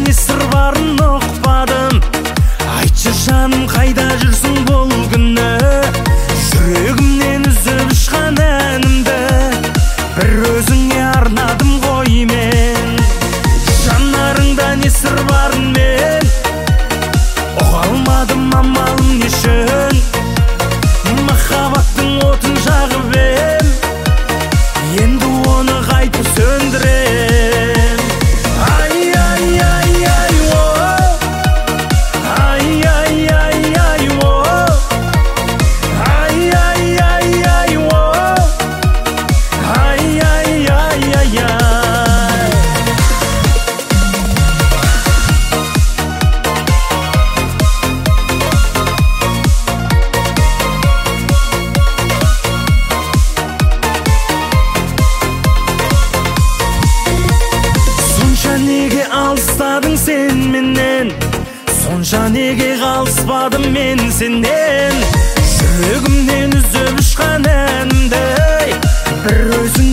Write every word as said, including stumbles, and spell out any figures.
не сыр барын ұқпадым. Айтшы жаным, қайда жүрсің бұл күні? Жүрегімнен үзіп ұшқан әнімді бір өзіңе арнадым ғой мен. Жанарыңда не сыр барын мен ұға алмадым, амалым нешін? Махаббаттың отын жағып ем, енді оны қайтып сөндірем. Ай, ай, ай, ай, о, ай, ай, ай, ай, о, ай, ай, ай, ай, о, ай, ай, ай, ай, ай. Сонша неге алыстадың сен менен? Сонша неге қалыспадым мен сенен? Жүрегімнен үзіп ұшқан әнімді бір өзің